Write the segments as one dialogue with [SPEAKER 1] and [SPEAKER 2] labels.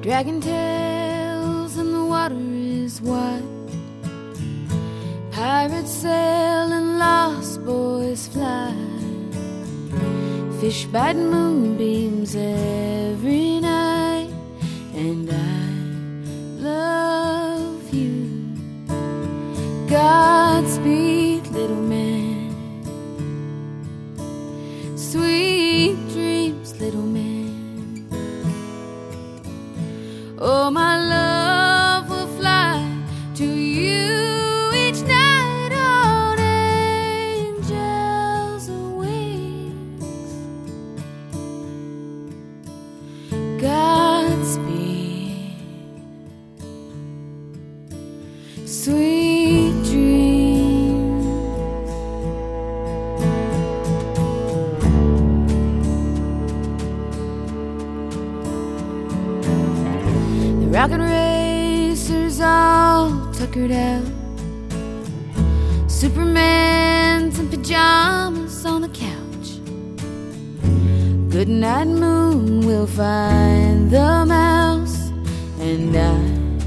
[SPEAKER 1] Dragon tails and the water is wide. Pirates sail and lost boys fly. Fish bite moonbeams every night. And I love you. Godspeed, little man. Sweet dreams, little man. Oh, my love will fly to you each night on angels' wings. Godspeed, sweet dreams. The rocket racers all tuckered out. Superman's in pajamas on the couch. Good night, moon, we'll find the mouse. And I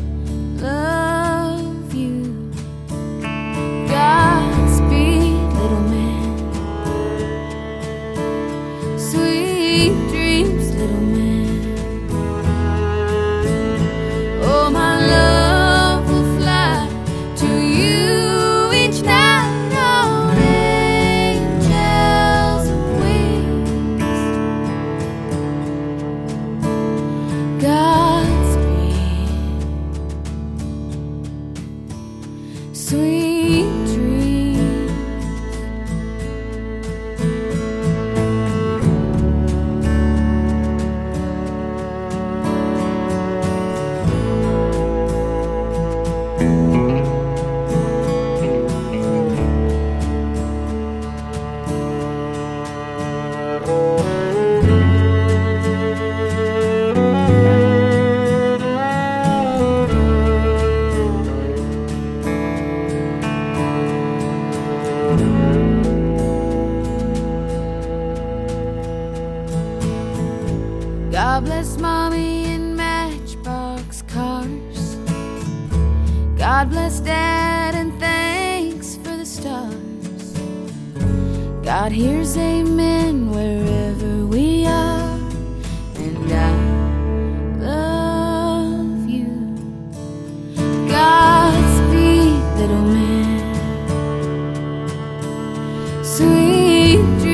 [SPEAKER 1] love you. Godspeed, little man. Sweet dreams, little man. Oh, my love will fly to you each night on angels' wings. Godspeed, sweet dreams. God bless mommy and matchbox cars. God bless dad and thanks for the stars. God hears amen wherever we are. And I love you. Godspeed, little man. Sweet dreams.